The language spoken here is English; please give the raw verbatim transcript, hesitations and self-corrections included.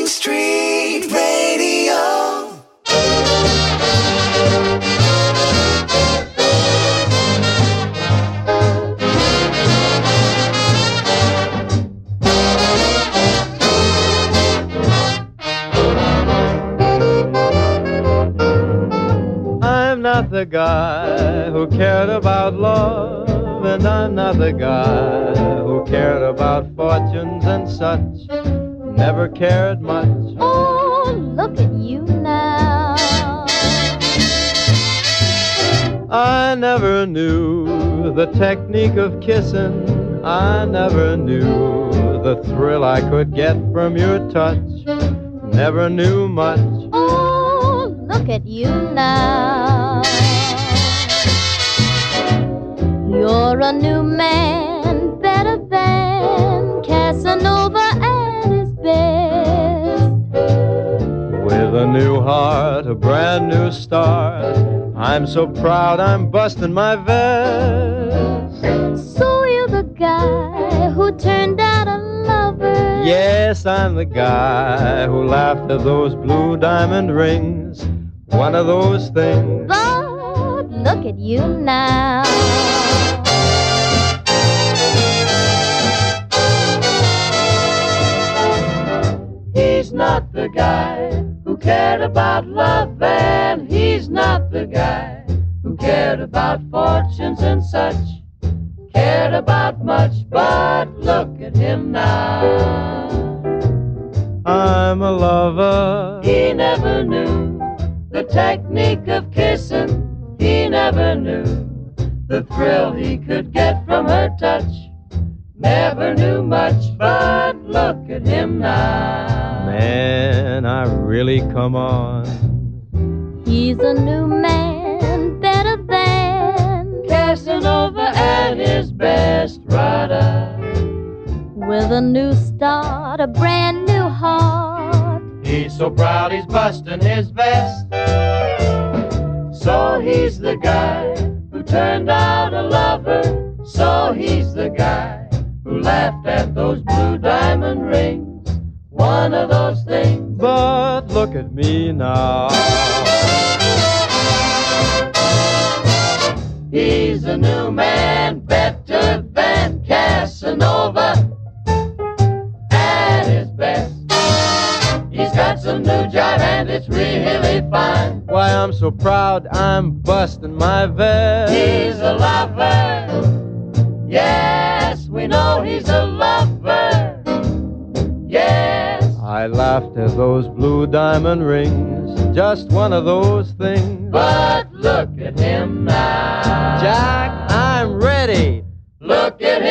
Sing Street Radio. I'm not the guy who cared about love, and I'm not the guy who cared about fortunes and such. Never cared much. Oh, look at you now. I never knew the technique of kissing. I never knew the thrill I could get from your touch. Never knew much. Oh, look at you now. You're a new man, better than Casanova at his best. With a new heart, a brand new start, I'm so proud I'm busting my vest. So you're the guy who turned out a lover. Yes, I'm the guy who laughed at those blue diamond rings. One of those things. But look at you now. He's not the guy who cared about love, and he's not the guy who cared about fortunes and such. Cared about much, but look at him now. I'm a lover. He never knew the technique of kissing. He never knew the thrill he could get from her touch. Never knew much, but look at him now. Man, I really come on. He's a new man, better than Casanova at his best, rider. with a new start, a brand new heart. He's so proud he's busting his vest. So he's the guy who turned out a lover. So he's the guy who laughed at those blue diamond rings. One of those things. But look at me now. He's a new man, better than Casanova at his best. He's got some new jive and it's really fine. Why, I'm so proud I'm busting my vest. He's a lover. Yes, we know he's a lover. Yes. I laughed at those blue diamond rings. Just one of those things. But look at him now. Jack, I'm ready. Look at